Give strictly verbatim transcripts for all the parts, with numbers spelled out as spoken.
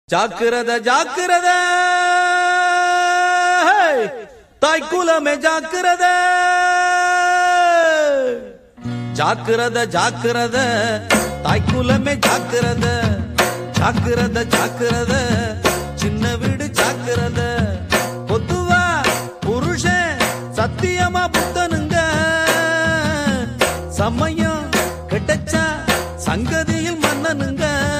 जागृत जागृत ताइकुल में जागृत जागृत जागृत ताइकुल में जागृत जागृत जागृत चिन्न वीडु जागृत பொதுவா புருஷன் சத்தியமா புத்தனுங்க சமயம் கிடைச்சா சங்கதியில் மன்னனுங்க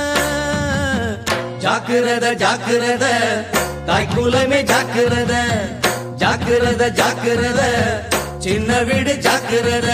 जागृत जागृत ताइकुल में जागृत जागृत जागृत चिन्न वीडु जागृत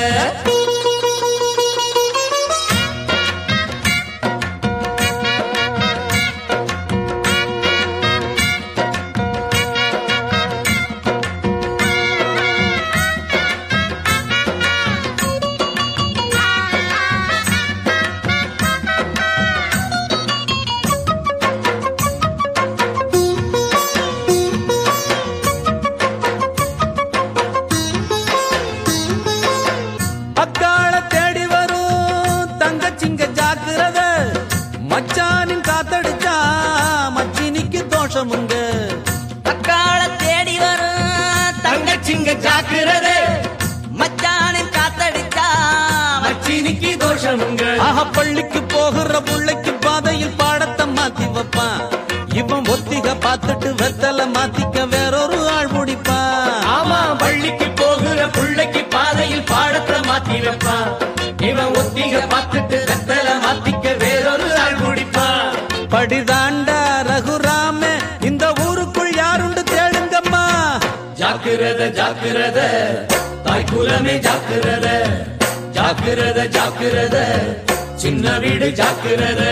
மச்சானின் காத்தடிச்சா மச்சினிக்கு தோஷமுங்க அக்காள தேடி வரும் தங்கச்சிங்க ஜாக்கிரதை மச்சானின் காத்தடிச்சா மச்சினிக்கு தோஷமுங்க ஆஹா பள்ளிக்கு போகிற புள்ளைக்கு பாதையில் பாடத்தை மாத்தி வைப்பான் இவன் ஒத்திக பார்த்துட்டு வெத்தலை மாத்திக்க வேறொரு ஆள் முடிப்பான் ஆமா பள்ளிக்கு போகிற புள்ளைக்கு பாதையில் பாடத்தை மாத்தி வைப்பான் இவன் ஒத்திக பார்த்துட்டு வெத்தலை மாத்திக்க வேறொரு ஆள் முடிப்பான் படிதாண்டா ரகுராம இந்த ஊருக்குள் யாருண்டு தேடுங்கம்மா ஜாக்கிரத ஜாக்கிரத தாய்குலமே ஜாக்கிரத ஜாக்கிரத ஜாக்கிரத சின்ன வீடு ஜாக்கிரத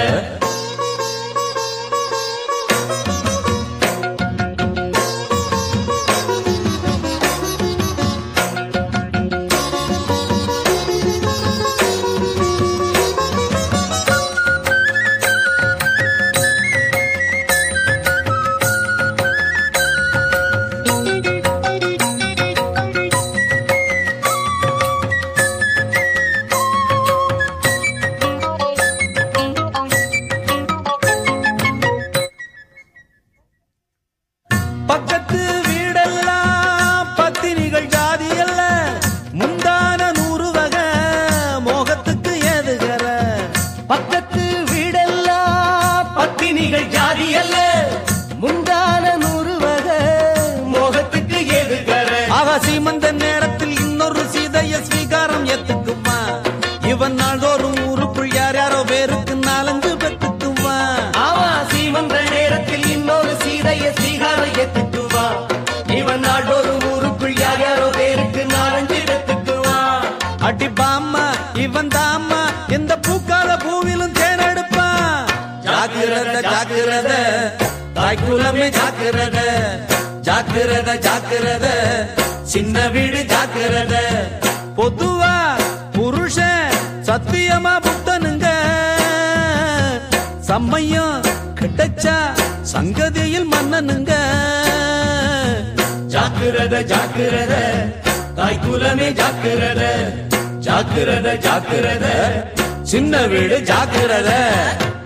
பக்கத்து வீடெல்லாம் பத்தினிகள் ஜாதி அல்ல முந்தான நூறு வகை மோகத்துக்கு ஏதுகர பக்கத்து வீடெல்லாம் பத்தினிகள் ஜாதி அல்ல முந்தான நூறு வகை மோகத்துக்கு ஏதுகர ஆகா சீமந்த நேரத்தில் இன்னொரு சீதைய ஸ்வீகாரம் ஏத்துக்குமா இவன் நாள்தோறும் ஊருக்குள் யார் யாரோ பேருக்கு நாலஞ்சு பெத்துக்குமா ஆமா சீமந்த நேரத்தில் இன்னொரு சீதைய ஸ்வீகாரம் ஏத்துக்குவா இவன் நாடொரு ஊருக்குள் யார் யாரோ பேருக்கு நாலஞ்சு பெத்துக்குவா அடி பாம்மா இவன் தாம்மா இந்த பூக்கால பூவிலும் தேனெடுப்பா ஜாக்கிரத ஜாக்கிரத தாய்க்குலமே ஜாக்கிரத ஜாக்கிரத ஜாக்கிரத சின்ன வீடு ஜாக்கிரத பொதுவா புருஷன் சத்தியமா புத்தனுங்க சமயம் கிடைச்சா சங்கதியில் மன்னனுங்க ஜாக்கிரத ஜாக்கிரத தாய்குலமே ஜாக்கிரத ஜாக்கிரத ஜாக்கிரத சின்ன வீடு ஜாக்கிரத